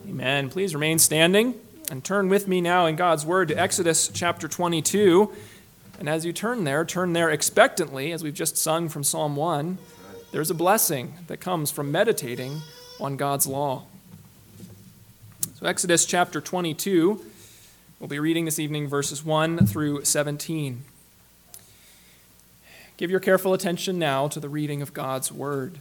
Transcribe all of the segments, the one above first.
Amen. Please remain standing and turn with me now in God's Word to Exodus chapter 22. And as you turn there expectantly, as we've just sung from Psalm 1. There's a blessing that comes from meditating on God's law. So Exodus chapter 22, we'll be reading this evening verses 1 through 17. Give your careful attention now to the reading of God's Word.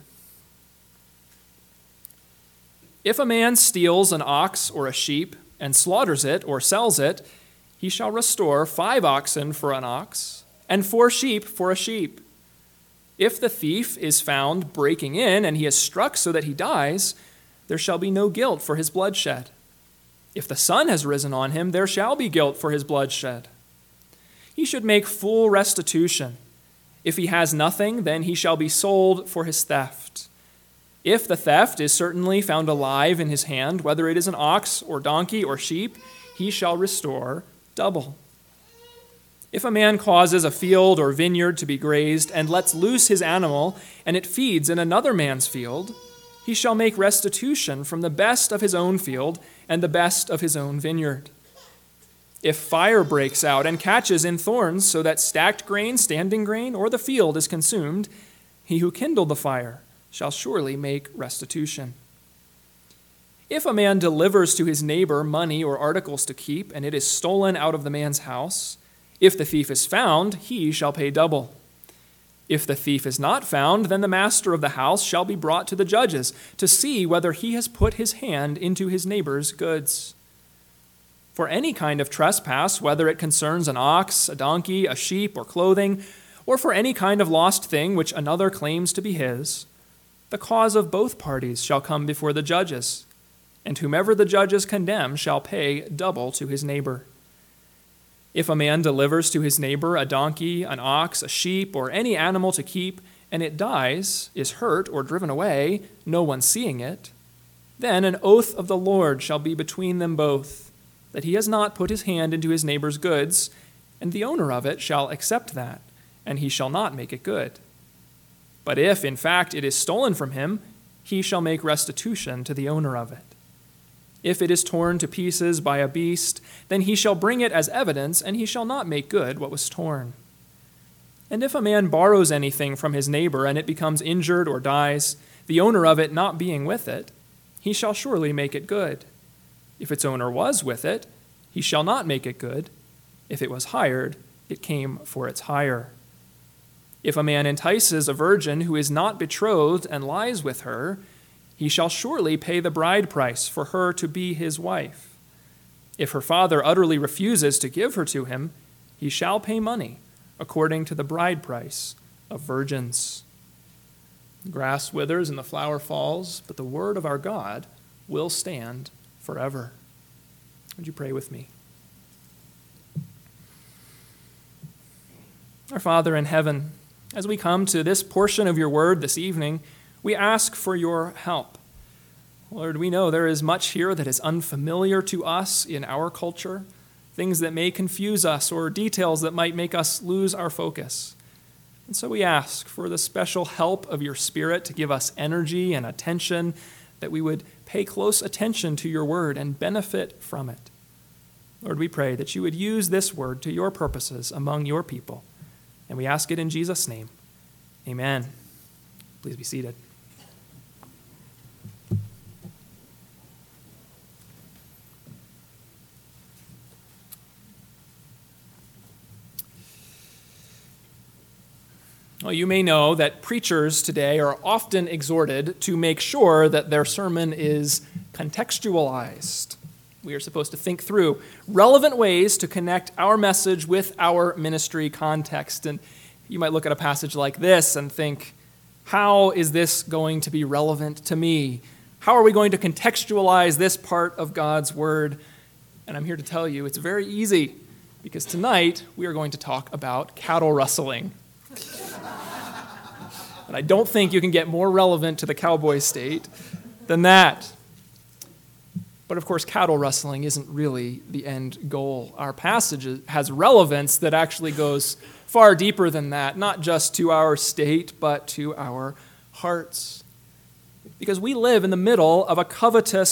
If a man steals an ox or a sheep and slaughters it or sells it, he shall restore 5 oxen for an ox and 4 sheep for a sheep. If the thief is found breaking in and he is struck so that he dies, there shall be no guilt for his bloodshed. If the sun has risen on him, there shall be guilt for his bloodshed. He should make full restitution. If he has nothing, then he shall be sold for his theft. If the theft is certainly found alive in his hand, whether it is an ox or donkey or sheep, he shall restore double. If a man causes a field or vineyard to be grazed and lets loose his animal, and it feeds in another man's field, he shall make restitution from the best of his own field and the best of his own vineyard. If fire breaks out and catches in thorns so that stacked grain, standing grain, or the field is consumed, he who kindled the fire shall surely make restitution. If a man delivers to his neighbor money or articles to keep, and it is stolen out of the man's house, if the thief is found, he shall pay double. If the thief is not found, then the master of the house shall be brought to the judges to see whether he has put his hand into his neighbor's goods. For any kind of trespass, whether it concerns an ox, a donkey, a sheep, or clothing, or for any kind of lost thing which another claims to be his, the cause of both parties shall come before the judges, and whomever the judges condemn shall pay double to his neighbor. If a man delivers to his neighbor a donkey, an ox, a sheep, or any animal to keep, and it dies, is hurt, or driven away, no one seeing it, then an oath of the Lord shall be between them both, that he has not put his hand into his neighbor's goods, and the owner of it shall accept that, and he shall not make it good. But if, in fact, it is stolen from him, he shall make restitution to the owner of it. If it is torn to pieces by a beast, then he shall bring it as evidence, and he shall not make good what was torn. And if a man borrows anything from his neighbor, and it becomes injured or dies, the owner of it not being with it, he shall surely make it good. If its owner was with it, he shall not make it good. If it was hired, it came for its hire. If a man entices a virgin who is not betrothed and lies with her, he shall surely pay the bride price for her to be his wife. If her father utterly refuses to give her to him, he shall pay money according to the bride price of virgins. The grass withers and the flower falls, but the word of our God will stand forever. Would you pray with me? Our Father in heaven, as we come to this portion of your word this evening, we ask for your help. Lord, we know there is much here that is unfamiliar to us in our culture, things that may confuse us or details that might make us lose our focus. And so we ask for the special help of your Spirit to give us energy and attention, that we would pay close attention to your word and benefit from it. Lord, we pray that you would use this word to your purposes among your people. And we ask it in Jesus' name. Amen. Please be seated. Well, you may know that preachers today are often exhorted to make sure that their sermon is contextualized. We are supposed to think through relevant ways to connect our message with our ministry context. And you might look at a passage like this and think, how is this going to be relevant to me? How are we going to contextualize this part of God's word? And I'm here to tell you it's very easy, because tonight we are going to talk about cattle rustling. And I don't think you can get more relevant to the cowboy state than that. But of course, cattle rustling isn't really the end goal. Our passage has relevance that actually goes far deeper than that, not just to our state, but to our hearts. Because we live in the middle of a covetous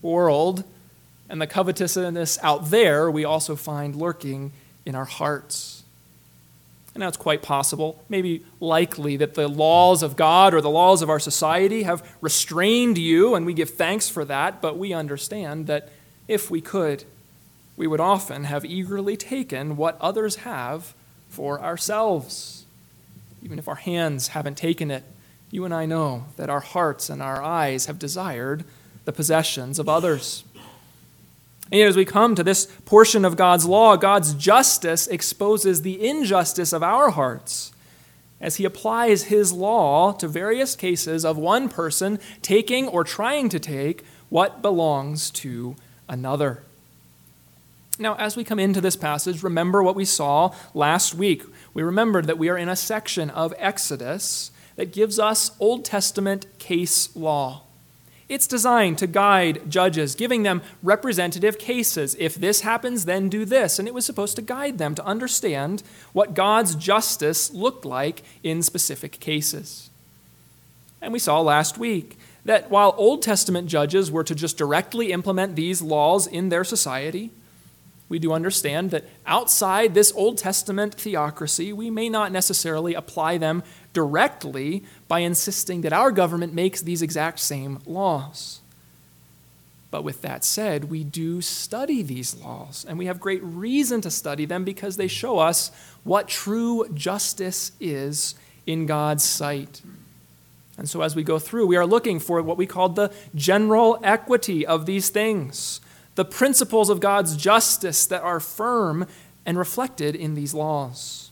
world and the covetousness out there, we also find lurking in our hearts. And now it's quite possible, maybe likely, that the laws of God or the laws of our society have restrained you, and we give thanks for that, but we understand that if we could, we would often have eagerly taken what others have for ourselves. Even if our hands haven't taken it, you and I know that our hearts and our eyes have desired the possessions of others. And yet, as we come to this portion of God's law, God's justice exposes the injustice of our hearts as he applies his law to various cases of one person taking or trying to take what belongs to another. Now, as we come into this passage, remember what we saw last week. We remembered that we are in a section of Exodus that gives us Old Testament case law. It's designed to guide judges, giving them representative cases. If this happens, then do this. And it was supposed to guide them to understand what God's justice looked like in specific cases. And we saw last week that while Old Testament judges were to just directly implement these laws in their society, we do understand that outside this Old Testament theocracy, we may not necessarily apply them directly by insisting that our government makes these exact same laws. But with that said, we do study these laws, and we have great reason to study them because they show us what true justice is in God's sight. And so as we go through, we are looking for what we call the general equity of these things, the principles of God's justice that are firm and reflected in these laws.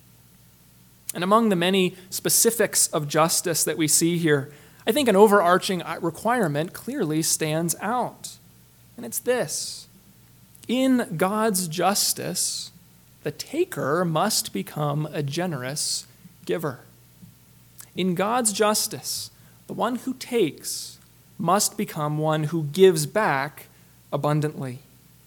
And among the many specifics of justice that we see here, I think an overarching requirement clearly stands out. And it's this: in God's justice, the taker must become a generous giver. In God's justice, the one who takes must become one who gives back abundantly.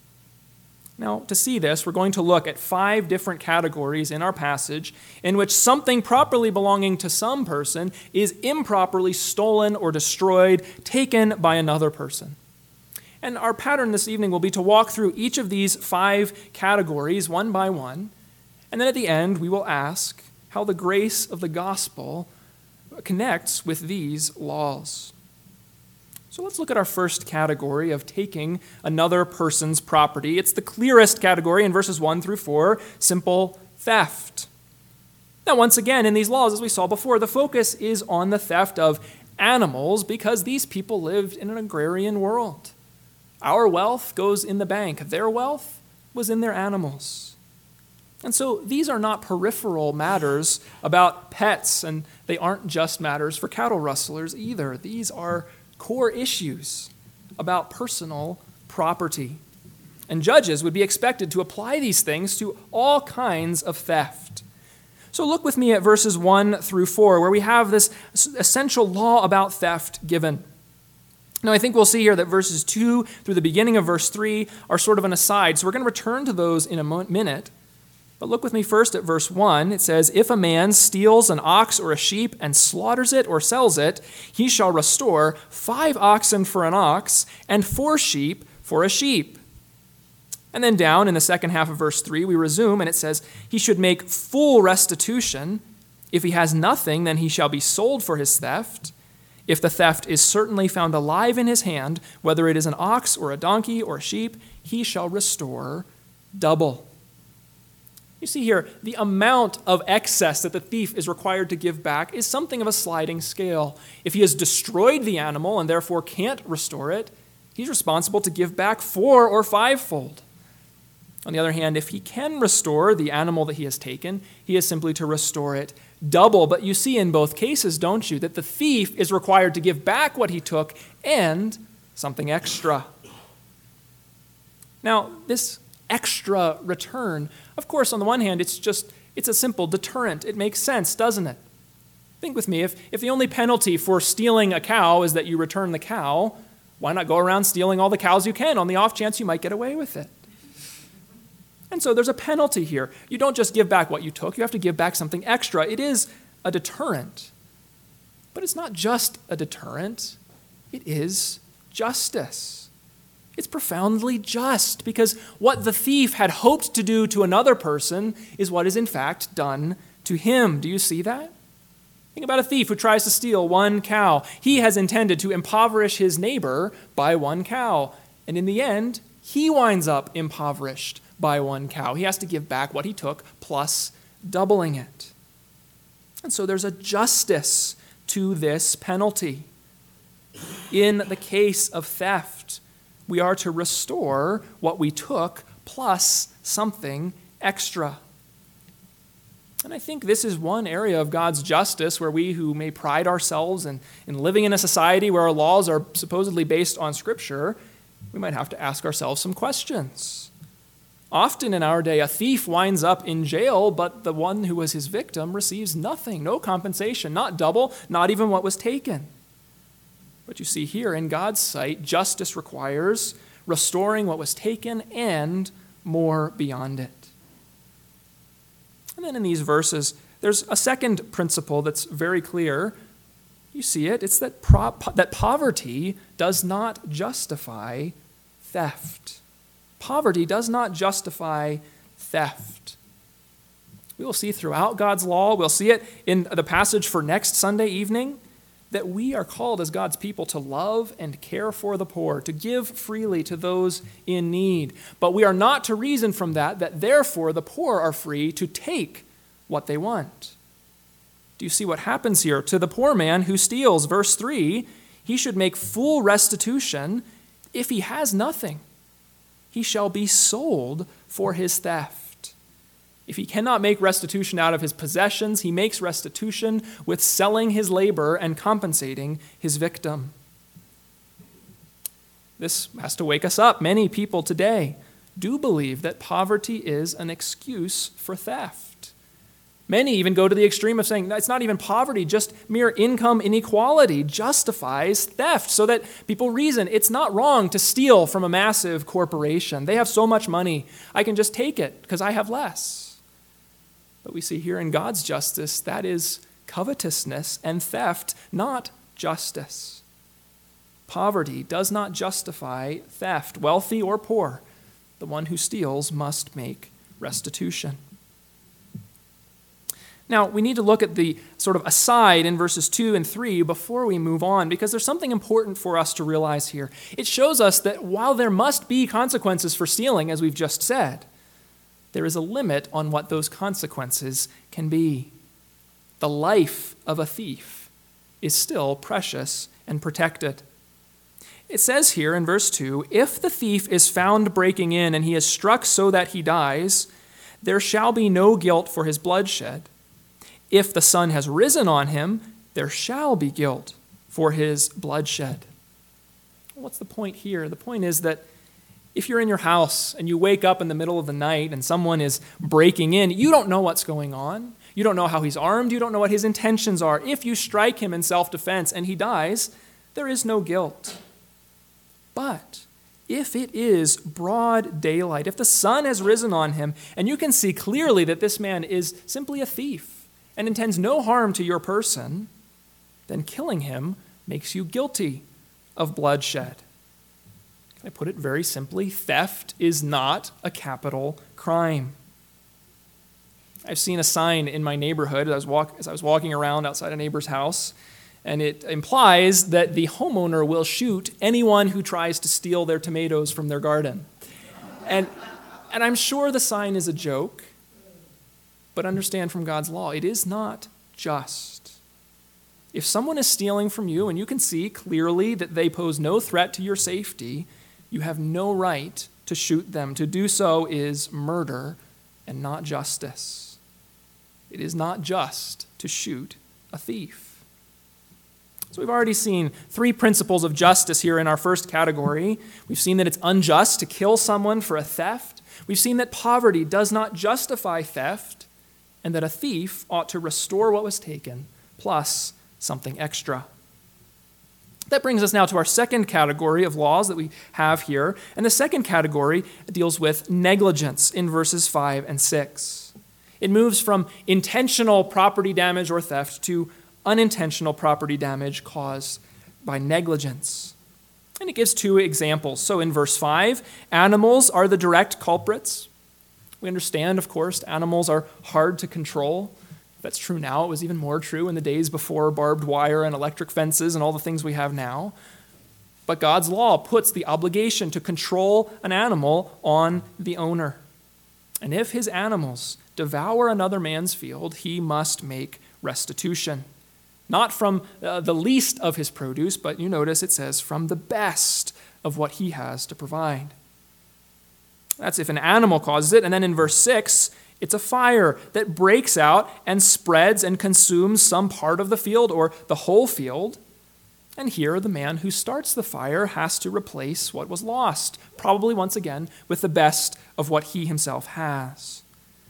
Now, to see this, we're going to look at 5 different categories in our passage in which something properly belonging to some person is improperly stolen or destroyed, taken by another person. And our pattern this evening will be to walk through each of these 5 categories one by one, and then at the end we will ask how the grace of the gospel connects with these laws. So let's look at our first category of taking another person's property. It's the clearest category in verses 1 through 4, simple theft. Now, once again, in these laws, as we saw before, the focus is on the theft of animals because these people lived in an agrarian world. Our wealth goes in the bank. Their wealth was in their animals. And so these are not peripheral matters about pets, and they aren't just matters for cattle rustlers either. These are core issues about personal property. And judges would be expected to apply these things to all kinds of theft. So look with me at verses 1 through 4, where we have this essential law about theft given. Now, I think we'll see here that verses 2 through the beginning of verse 3 are sort of an aside, so we're going to return to those in a minute. But look with me first at verse 1. It says, "If a man steals an ox or a sheep and slaughters it or sells it, he shall restore 5 oxen for an ox and 4 sheep for a sheep." And then down in the second half of verse 3, we resume, and it says, "He should make full restitution. If he has nothing, then he shall be sold for his theft. If the theft is certainly found alive in his hand, whether it is an ox or a donkey or a sheep, he shall restore double." You see here, the amount of excess that the thief is required to give back is something of a sliding scale. If he has destroyed the animal and therefore can't restore it, he's responsible to give back 4 or 5-fold. On the other hand, if he can restore the animal that he has taken, he is simply to restore it double. But you see in both cases, don't you, that the thief is required to give back what he took and something extra. Now, this extra return, of course, on the one hand, it's a simple deterrent. It makes sense, doesn't it? Think with me, if the only penalty for stealing a cow is that you return the cow, why not go around stealing all the cows you can on the off chance you might get away with it? And so there's a penalty here. You don't just give back what you took, you have to give back something extra. It is a deterrent. But it's not just a deterrent, it is justice. It's profoundly just because what the thief had hoped to do to another person is what is in fact done to him. Do you see that? Think about a thief who tries to steal one cow. He has intended to impoverish his neighbor by one cow. And in the end, he winds up impoverished by one cow. He has to give back what he took plus doubling it. And so there's a justice to this penalty. In the case of theft, we are to restore what we took plus something extra. And I think this is one area of God's justice where we who may pride ourselves in living in a society where our laws are supposedly based on Scripture, we might have to ask ourselves some questions. Often in our day, a thief winds up in jail, but the one who was his victim receives nothing, no compensation, not double, not even what was taken. But you see here, in God's sight, justice requires restoring what was taken and more beyond it. And then in these verses, there's a second principle that's very clear. You see it. It's that poverty does not justify theft. Poverty does not justify theft. We will see throughout God's law, we'll see it in the passage for next Sunday evening, that we are called as God's people to love and care for the poor, to give freely to those in need. But we are not to reason from that therefore the poor are free to take what they want. Do you see what happens here? To the poor man who steals, verse 3, he should make full restitution. If he has nothing, he shall be sold for his theft. If he cannot make restitution out of his possessions, he makes restitution with selling his labor and compensating his victim. This has to wake us up. Many people today do believe that poverty is an excuse for theft. Many even go to the extreme of saying it's not even poverty, just mere income inequality justifies theft, so that people reason it's not wrong to steal from a massive corporation. They have so much money, I can just take it because I have less. But we see here in God's justice, that is covetousness and theft, not justice. Poverty does not justify theft, wealthy or poor. The one who steals must make restitution. Now, we need to look at the sort of aside in verses 2 and 3 before we move on, because there's something important for us to realize here. It shows us that while there must be consequences for stealing, as we've just said, there is a limit on what those consequences can be. The life of a thief is still precious and protected. It says here in verse 2, if the thief is found breaking in and he is struck so that he dies, there shall be no guilt for his bloodshed. If the sun has risen on him, there shall be guilt for his bloodshed. What's the point here? The point is that if you're in your house and you wake up in the middle of the night and someone is breaking in, you don't know what's going on. You don't know how he's armed. You don't know what his intentions are. If you strike him in self-defense and he dies, there is no guilt. But if it is broad daylight, if the sun has risen on him and you can see clearly that this man is simply a thief and intends no harm to your person, then killing him makes you guilty of bloodshed. Can I put it very simply? Theft is not a capital crime. I've seen a sign in my neighborhood as I was walking around outside a neighbor's house, and it implies that the homeowner will shoot anyone who tries to steal their tomatoes from their garden. And I'm sure the sign is a joke, but understand from God's law, it is not just. If someone is stealing from you and you can see clearly that they pose no threat to your safety, you have no right to shoot them. To do so is murder and not justice. It is not just to shoot a thief. So we've already seen 3 principles of justice here in our first category. We've seen that it's unjust to kill someone for a theft. We've seen that poverty does not justify theft, and that a thief ought to restore what was taken, plus something extra. That brings us now to our second category of laws that we have here. And the second category deals with negligence in verses 5 and 6. It moves from intentional property damage or theft to unintentional property damage caused by negligence. And it gives two examples. So in verse 5, animals are the direct culprits. We understand, of course, animals are hard to control. If that's true now, it was even more true in the days before barbed wire and electric fences and all the things we have now. But God's law puts the obligation to control an animal on the owner. And if his animals devour another man's field, he must make restitution. Not from the least of his produce, but you notice it says from the best of what he has to provide. That's if an animal causes it. And then in verse 6, it's a fire that breaks out and spreads and consumes some part of the field or the whole field. And here the man who starts the fire has to replace what was lost, probably once again with the best of what he himself has.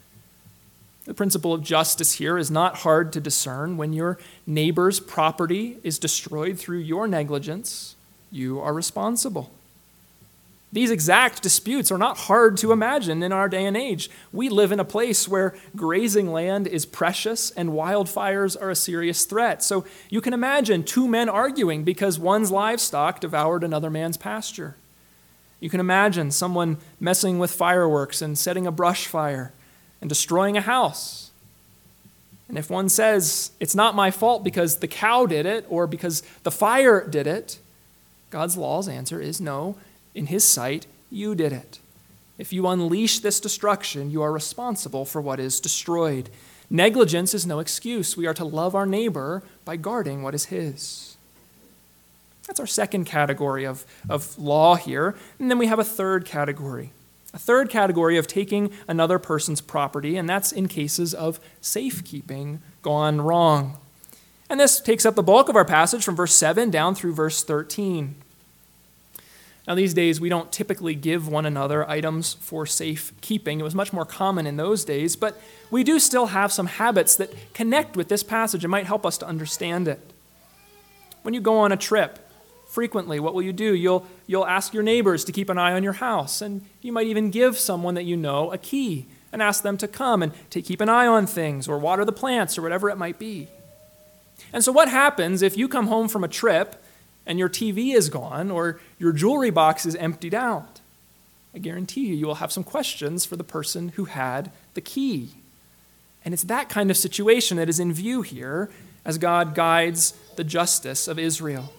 The principle of justice here is not hard to discern. When your neighbor's property is destroyed through your negligence, you are responsible. These exact disputes are not hard to imagine in our day and age. We live in a place where grazing land is precious and wildfires are a serious threat. So you can imagine two men arguing because one's livestock devoured another man's pasture. You can imagine someone messing with fireworks and setting a brush fire and destroying a house. And if one says, it's not my fault because the cow did it or because the fire did it, God's law's answer is no. In his sight, you did it. If you unleash this destruction, you are responsible for what is destroyed. Negligence is no excuse. We are to love our neighbor by guarding what is his. That's our second category of law here. And then we have a third category. A third category of taking another person's property, and that's in cases of safekeeping gone wrong. And this takes up the bulk of our passage from verse 7 down through verse 13. Now, these days, we don't typically give one another items for safekeeping. It was much more common in those days, but we do still have some habits that connect with this passage and might help us to understand it. When you go on a trip, frequently, what will you do? You'll ask your neighbors to keep an eye on your house, and you might even give someone that you know a key and ask them to come and to keep an eye on things or water the plants or whatever it might be. And so what happens if you come home from a trip and your TV is gone or your jewelry box is emptied out? I guarantee you will have some questions for the person who had the key. And it's that kind of situation that is in view here as God guides the justice of Israel.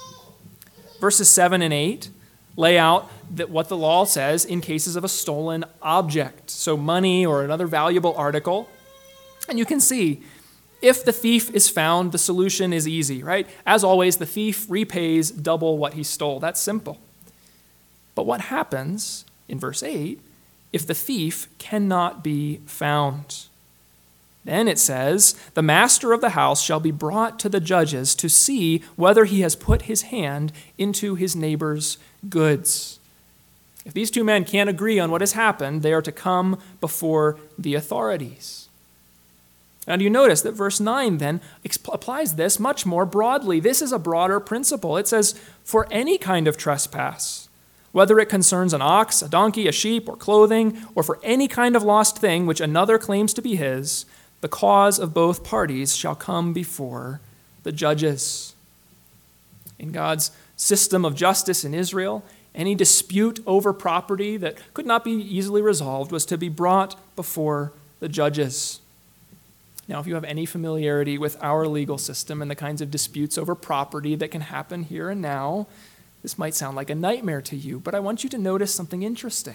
Verses 7 and 8 lay out that what the law says in cases of a stolen object, so money or another valuable article. And you can see, if the thief is found, the solution is easy, right? As always, the thief repays double what he stole. That's simple. But what happens in verse 8 if the thief cannot be found? Then it says, the master of the house shall be brought to the judges to see whether he has put his hand into his neighbor's goods. If these two men can't agree on what has happened, they are to come before the authorities. Now, do you notice that verse 9 then applies this much more broadly? This is a broader principle. It says, for any kind of trespass, whether it concerns an ox, a donkey, a sheep, or clothing, or for any kind of lost thing which another claims to be his, the cause of both parties shall come before the judges. In God's system of justice in Israel, any dispute over property that could not be easily resolved was to be brought before the judges. Now, if you have any familiarity with our legal system and the kinds of disputes over property that can happen here and now, this might sound like a nightmare to you, but I want you to notice something interesting.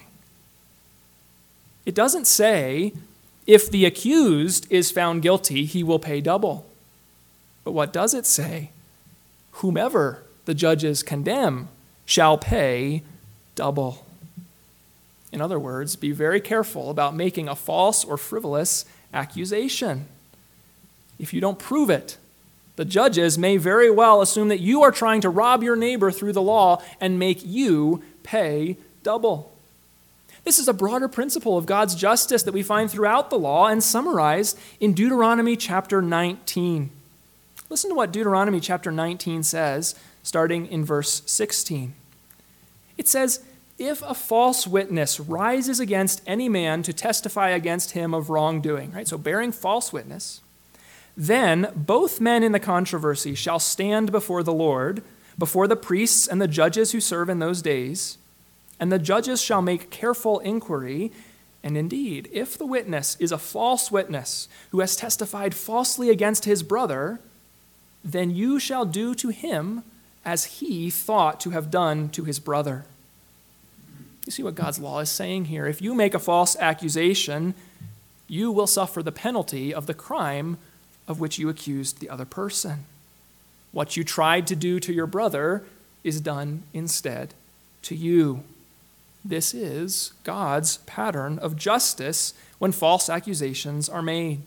It doesn't say, if the accused is found guilty, he will pay double. But what does it say? Whomever the judges condemn shall pay double. In other words, be very careful about making a false or frivolous accusation. If you don't prove it, the judges may very well assume that you are trying to rob your neighbor through the law and make you pay double. This is a broader principle of God's justice that we find throughout the law and summarized in Deuteronomy chapter 19. Listen to what Deuteronomy chapter 19 says, starting in verse 16. It says, if a false witness rises against any man to testify against him of wrongdoing, right? So bearing false witness, then both men in the controversy shall stand before the Lord, before the priests and the judges who serve in those days, and the judges shall make careful inquiry. And indeed, if the witness is a false witness who has testified falsely against his brother, then you shall do to him as he thought to have done to his brother. You see what God's law is saying here. If you make a false accusation, you will suffer the penalty of the crime of which you accused the other person. What you tried to do to your brother is done instead to you. This is God's pattern of justice when false accusations are made.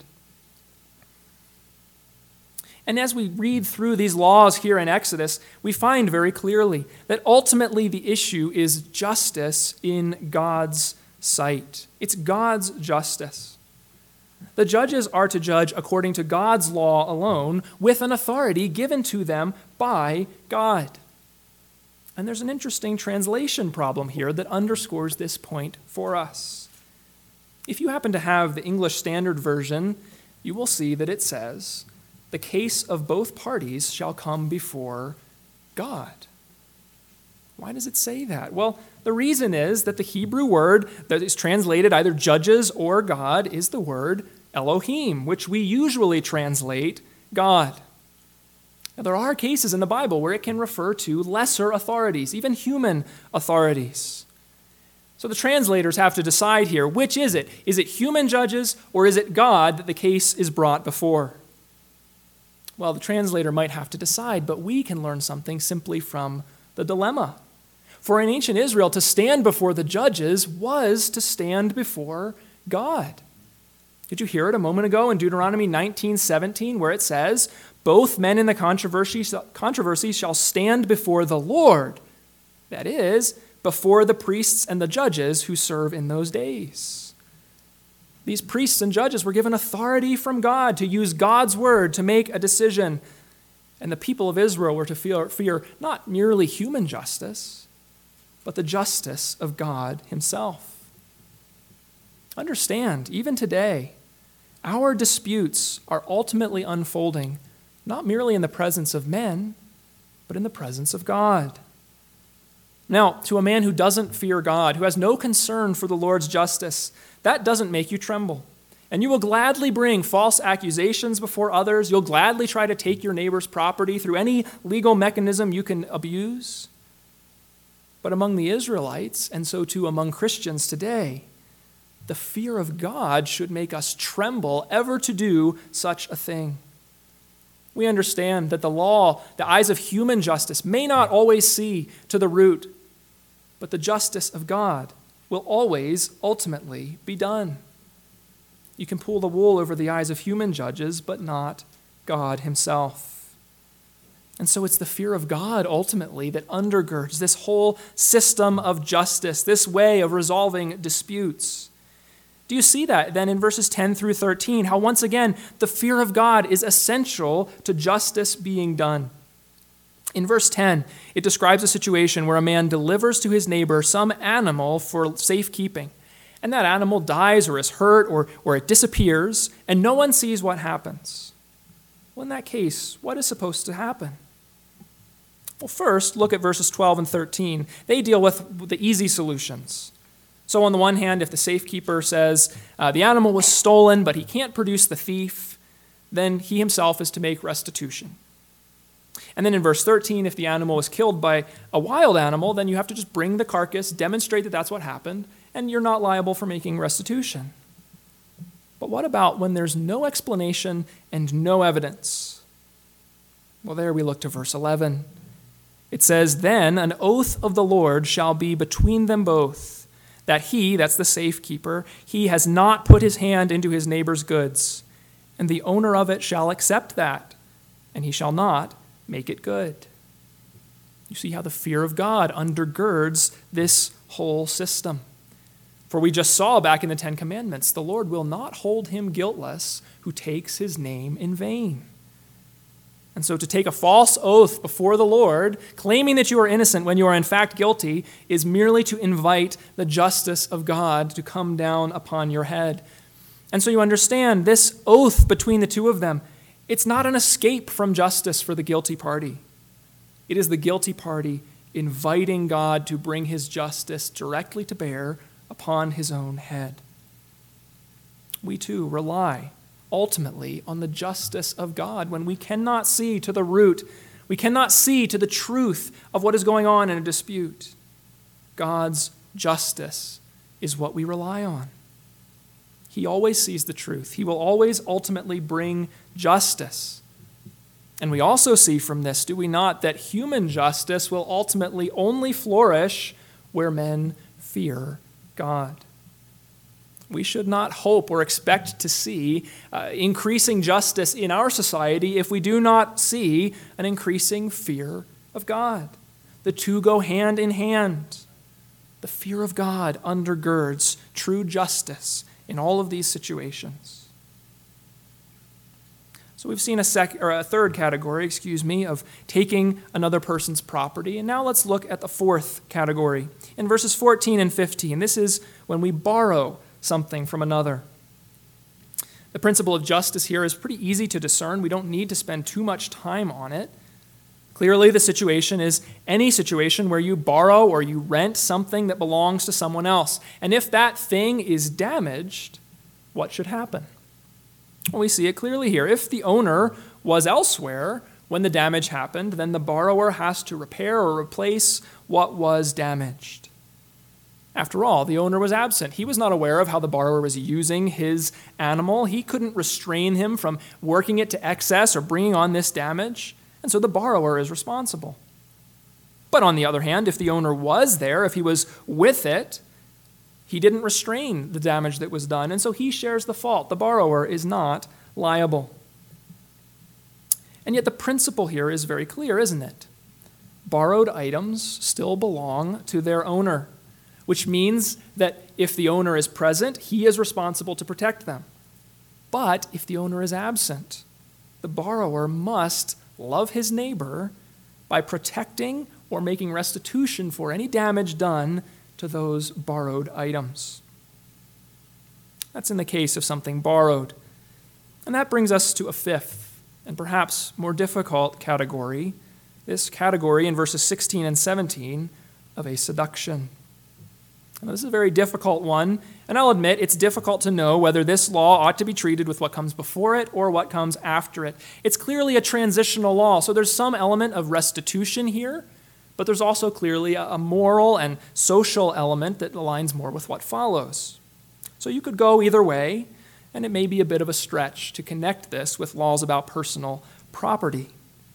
And as we read through these laws here in Exodus, we find very clearly that ultimately the issue is justice in God's sight. It's God's justice. The judges are to judge according to God's law alone, with an authority given to them by God. And there's an interesting translation problem here that underscores this point for us. If you happen to have the English Standard Version, you will see that it says, "The case of both parties shall come before God." Why does it say that? Well, the reason is that the Hebrew word that is translated either judges or God is the word Elohim, which we usually translate God. Now, there are cases in the Bible where it can refer to lesser authorities, even human authorities. So the translators have to decide here, which is it? Is it human judges or is it God that the case is brought before? Well, the translator might have to decide, but we can learn something simply from the dilemma. For in ancient Israel, to stand before the judges was to stand before God. Did you hear it a moment ago in Deuteronomy 19:17, where it says, "Both men in the controversy shall stand before the Lord," that is, before the priests and the judges who serve in those days. These priests and judges were given authority from God to use God's word to make a decision. And the people of Israel were to fear not merely human justice, but the justice of God himself. Understand, even today, our disputes are ultimately unfolding not merely in the presence of men, but in the presence of God. Now, to a man who doesn't fear God, who has no concern for the Lord's justice, that doesn't make you tremble. And you will gladly bring false accusations before others. You'll gladly try to take your neighbor's property through any legal mechanism you can abuse. But among the Israelites, and so too among Christians today, the fear of God should make us tremble ever to do such a thing. We understand that the law, the eyes of human justice, may not always see to the root, but the justice of God will always ultimately be done. You can pull the wool over the eyes of human judges, but not God himself. And so it's the fear of God ultimately that undergirds this whole system of justice, this way of resolving disputes. Do you see that then in verses 10 through 13, how once again the fear of God is essential to justice being done? In verse 10, it describes a situation where a man delivers to his neighbor some animal for safekeeping. And that animal dies or is hurt or it disappears, and no one sees what happens. Well, in that case, what is supposed to happen? Well, first, look at verses 12 and 13. They deal with the easy solutions. So on the one hand, if the safekeeper says the animal was stolen, but he can't produce the thief, then he himself is to make restitution. And then in verse 13, if the animal was killed by a wild animal, then you have to just bring the carcass, demonstrate that that's what happened, and you're not liable for making restitution. But what about when there's no explanation and no evidence? Well, there we look to verse 11. It says, "Then an oath of the Lord shall be between them both, that he," that's the safekeeper, "he has not put his hand into his neighbor's goods, and the owner of it shall accept that, and he shall not make it good." You see how the fear of God undergirds this whole system. For we just saw back in the Ten Commandments, the Lord will not hold him guiltless who takes his name in vain. And so to take a false oath before the Lord, claiming that you are innocent when you are in fact guilty, is merely to invite the justice of God to come down upon your head. And so you understand this oath between the two of them, it's not an escape from justice for the guilty party. It is the guilty party inviting God to bring his justice directly to bear upon his own head. We too rely ultimately on the justice of God when we cannot see to the root, we cannot see to the truth of what is going on in a dispute. God's justice is what we rely on. He always sees the truth. He will always ultimately bring justice. And we also see from this, do we not, that human justice will ultimately only flourish where men fear God. We should not hope or expect to see increasing justice in our society if we do not see an increasing fear of God. The two go hand in hand. The fear of God undergirds true justice in all of these situations. So we've seen a third category, of taking another person's property. And now let's look at the fourth category. In verses 14 and 15, this is when we borrow something from another. The principle of justice here is pretty easy to discern. We don't need to spend too much time on it. Clearly, the situation is any situation where you borrow or you rent something that belongs to someone else. And if that thing is damaged, what should happen? Well, we see it clearly here. If the owner was elsewhere when the damage happened, then the borrower has to repair or replace what was damaged. After all, the owner was absent. He was not aware of how the borrower was using his animal. He couldn't restrain him from working it to excess or bringing on this damage. And so the borrower is responsible. But on the other hand, if the owner was there, if he was with it, he didn't restrain the damage that was done, and so he shares the fault. The borrower is not liable. And yet the principle here is very clear, isn't it? Borrowed items still belong to their owner, which means that if the owner is present, he is responsible to protect them. But if the owner is absent, the borrower must love his neighbor by protecting or making restitution for any damage done to those borrowed items. That's in the case of something borrowed. And that brings us to a fifth and perhaps more difficult category, this category in verses 16 and 17 of a seduction. Now, this is a very difficult one, and I'll admit it's difficult to know whether this law ought to be treated with what comes before it or what comes after it. It's clearly a transitional law, so there's some element of restitution here, but there's also clearly a moral and social element that aligns more with what follows. So you could go either way, and it may be a bit of a stretch to connect this with laws about personal property.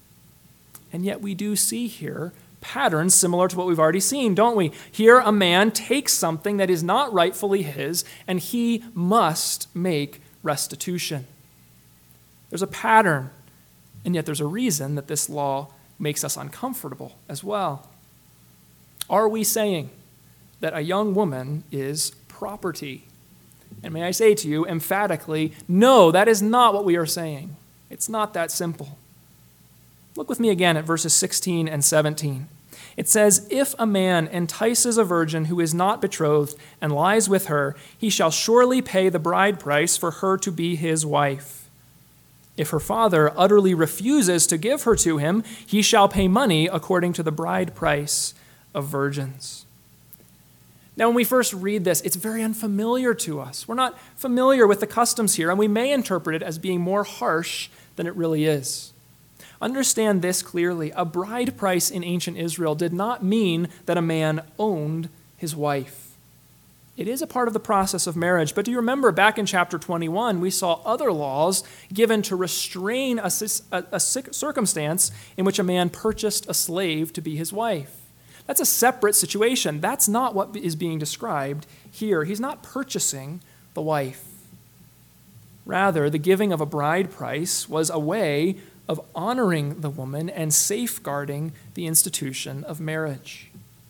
And yet we do see here patterns similar to what we've already seen, don't we? Here a man takes something that is not rightfully his, and he must make restitution. There's a pattern, and yet there's a reason that this law makes us uncomfortable as well. Are we saying that a young woman is property? And may I say to you emphatically, no, that is not what we are saying. It's not that simple. Look with me again at verses 16 and 17. It says, "If a man entices a virgin who is not betrothed and lies with her, he shall surely pay the bride price for her to be his wife. If her father utterly refuses to give her to him, he shall pay money according to the bride price of virgins." Now, when we first read this, it's very unfamiliar to us. We're not familiar with the customs here, and we may interpret it as being more harsh than it really is. Understand this clearly. A bride price in ancient Israel did not mean that a man owned his wife. It is a part of the process of marriage, but do you remember back in chapter 21, we saw other laws given to restrain a circumstance in which a man purchased a slave to be his wife. That's a separate situation. That's not what is being described here. He's not purchasing the wife. Rather, the giving of a bride price was a way of honoring the woman and safeguarding the institution of marriage.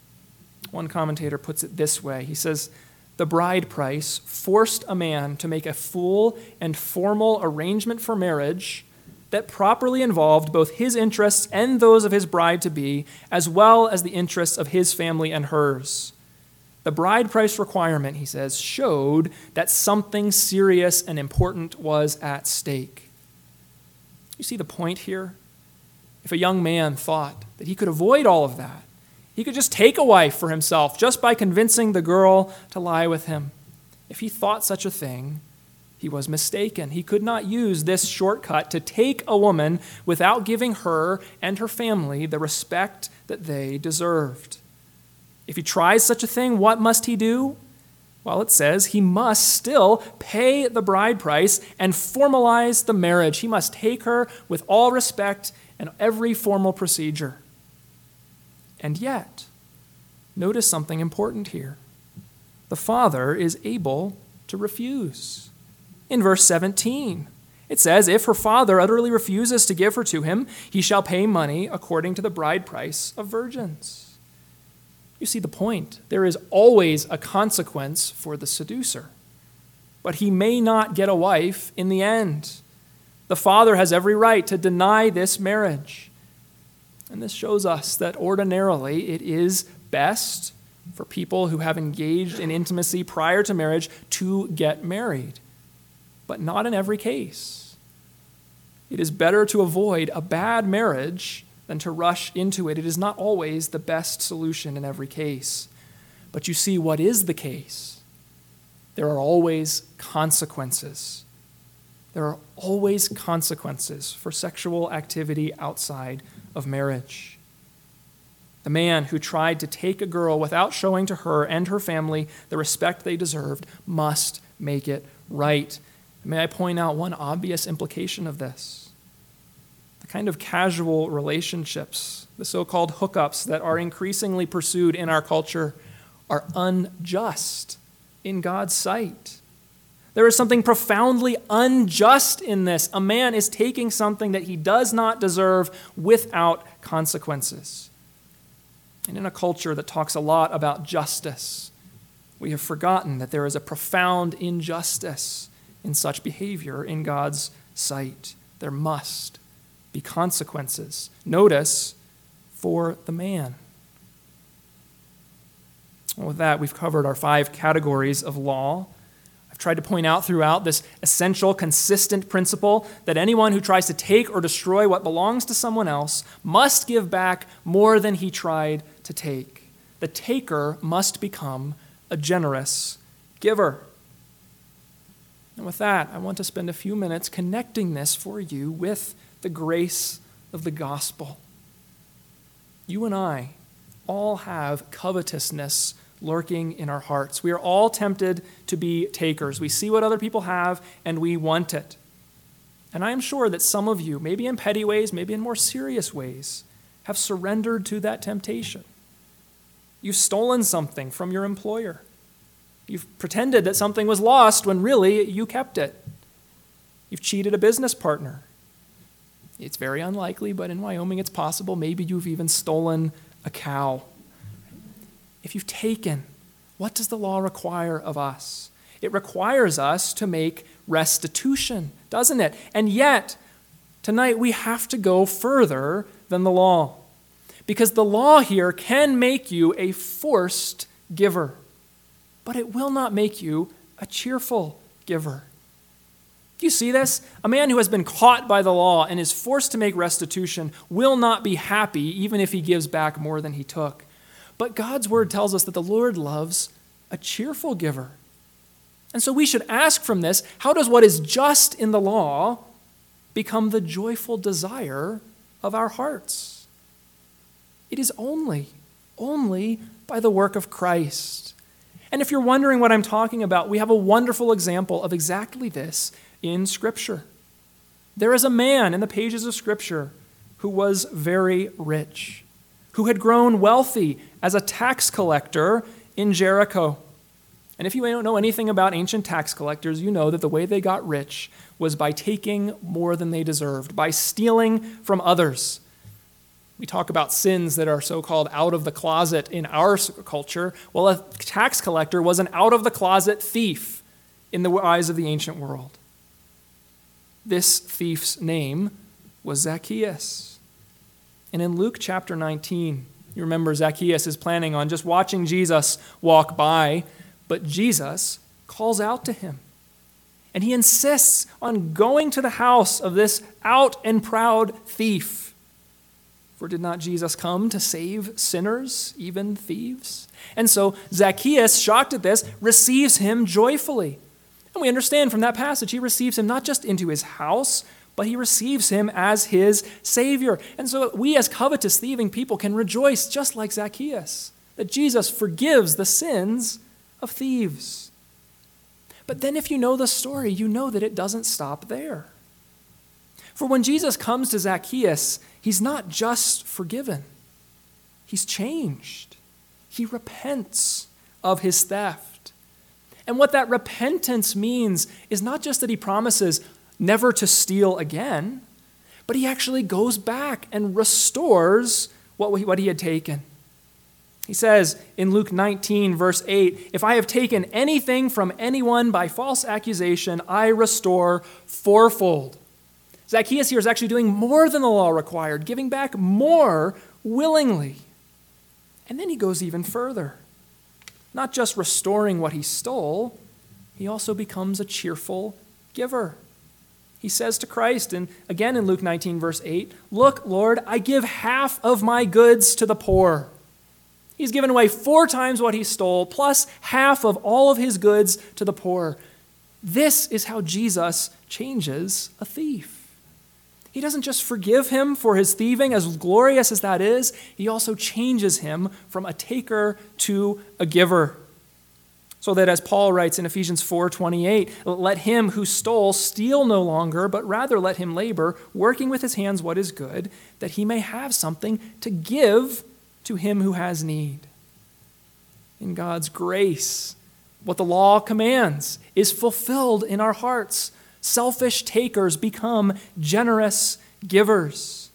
One commentator puts it this way. He says, "The bride price forced a man to make a full and formal arrangement for marriage that properly involved both his interests and those of his bride-to-be, as well as the interests of his family and hers. The bride price requirement," he says, "showed that something serious and important was at stake." You see the point here? If a young man thought that he could avoid all of that, he could just take a wife for himself just by convincing the girl to lie with him. If he thought such a thing, he was mistaken. He could not use this shortcut to take a woman without giving her and her family the respect that they deserved. If he tries such a thing, what must he do? Well, it says he must still pay the bride price and formalize the marriage. He must take her with all respect and every formal procedure. And yet, notice something important here. The father is able to refuse. In verse 17, it says, if her father utterly refuses to give her to him, he shall pay money according to the bride price of virgins. You see the point. There is always a consequence for the seducer. But he may not get a wife in the end. The father has every right to deny this marriage. And this shows us that ordinarily it is best for people who have engaged in intimacy prior to marriage to get married. But not in every case. It is better to avoid a bad marriage than to rush into it. It is not always the best solution in every case. But you see what is the case. There are always consequences. There are always consequences for sexual activity outside of marriage. The man who tried to take a girl without showing to her and her family the respect they deserved must make it right. May I point out one obvious implication of this? The kind of casual relationships, the so-called hookups that are increasingly pursued in our culture are unjust in God's sight. There is something profoundly unjust in this. A man is taking something that he does not deserve without consequences. And in a culture that talks a lot about justice, we have forgotten that there is a profound injustice in such behavior in God's sight. There must be consequences. Notice, for the man. Well, with that, we've covered our 5 categories of law. I've tried to point out throughout this essential, consistent principle that anyone who tries to take or destroy what belongs to someone else must give back more than he tried to take. The taker must become a generous giver. And with that, I want to spend a few minutes connecting this for you with the grace of the gospel. You and I all have covetousness lurking in our hearts. We are all tempted to be takers. We see what other people have and we want it. And I am sure that some of you, maybe in petty ways, maybe in more serious ways, have surrendered to that temptation. You've stolen something from your employer. You've pretended that something was lost when really you kept it. You've cheated a business partner. It's very unlikely, but in Wyoming it's possible. Maybe you've even stolen a cow. If you've taken, what does the law require of us? It requires us to make restitution, doesn't it? And yet, tonight we have to go further than the law. Because the law here can make you a forced giver, but it will not make you a cheerful giver. Do you see this? A man who has been caught by the law and is forced to make restitution will not be happy even if he gives back more than he took. But God's word tells us that the Lord loves a cheerful giver. And so we should ask from this, how does what is just in the law become the joyful desire of our hearts? It is only by the work of Christ. And if you're wondering what I'm talking about, we have a wonderful example of exactly this in Scripture. There is a man in the pages of Scripture who was very rich, who had grown wealthy as a tax collector in Jericho. And if you don't know anything about ancient tax collectors, you know that the way they got rich was by taking more than they deserved, by stealing from others. We talk about sins that are so-called out of the closet in our culture. Well, a tax collector was an out-of-the-closet thief in the eyes of the ancient world. This thief's name was Zacchaeus. And in Luke chapter 19, you remember Zacchaeus is planning on just watching Jesus walk by, but Jesus calls out to him. And he insists on going to the house of this out and proud thief. For did not Jesus come to save sinners, even thieves? And so Zacchaeus, shocked at this, receives him joyfully. And we understand from that passage, he receives him not just into his house, but he receives him as his Savior. And so we as covetous, thieving people can rejoice just like Zacchaeus, that Jesus forgives the sins of thieves. But then if you know the story, you know that it doesn't stop there. For when Jesus comes to Zacchaeus, he's not just forgiven. He's changed. He repents of his theft. And what that repentance means is not just that he promises never to steal again, but he actually goes back and restores what he had taken. He says in Luke 19, verse 8, "If I have taken anything from anyone by false accusation, I restore fourfold." Zacchaeus here is actually doing more than the law required, giving back more willingly. And then he goes even further. Not just restoring what he stole, he also becomes a cheerful giver. He says to Christ, and again in Luke 19, verse 8, "Look, Lord, I give half of my goods to the poor." He's given away 4 times what he stole, plus half of all of his goods to the poor. This is how Jesus changes a thief. He doesn't just forgive him for his thieving, as glorious as that is, he also changes him from a taker to a giver. So that as Paul writes in Ephesians 4:28, "Let him who stole steal no longer, but rather let him labor, working with his hands what is good, that he may have something to give to him who has need." In God's grace, what the law commands is fulfilled in our hearts. Selfish takers become generous givers.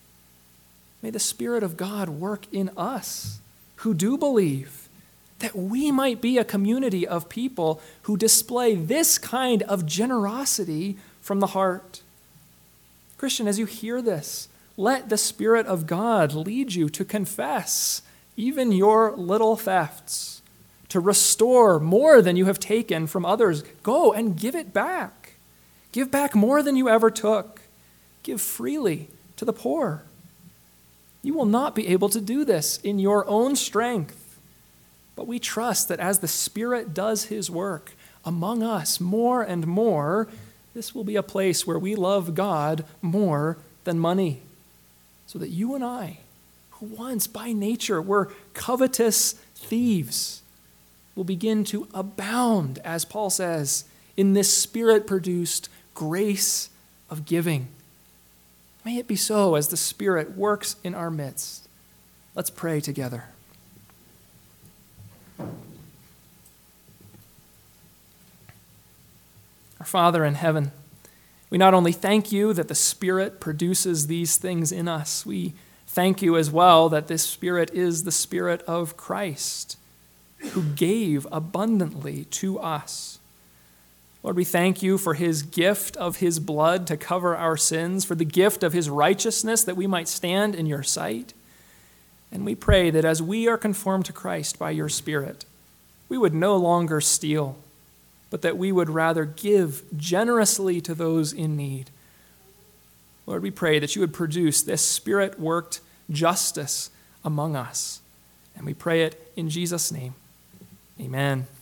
May the Spirit of God work in us who do believe, that we might be a community of people who display this kind of generosity from the heart. Christian, as you hear this, let the Spirit of God lead you to confess even your little thefts, to restore more than you have taken from others. Go and give it back. Give back more than you ever took. Give freely to the poor. You will not be able to do this in your own strength, but we trust that as the Spirit does his work among us more and more, this will be a place where we love God more than money, so that you and I, who once by nature were covetous thieves, will begin to abound, as Paul says, in this Spirit-produced grace of giving. May it be so as the Spirit works in our midst. Let's pray together. Our Father in heaven, we not only thank you that the Spirit produces these things in us, we thank you as well that this Spirit is the Spirit of Christ, who gave abundantly to us. Lord, we thank you for his gift of his blood to cover our sins, for the gift of his righteousness that we might stand in your sight. And we pray that as we are conformed to Christ by your Spirit, we would no longer steal, but that we would rather give generously to those in need. Lord, we pray that you would produce this Spirit-worked justice among us. And we pray it in Jesus' name. Amen.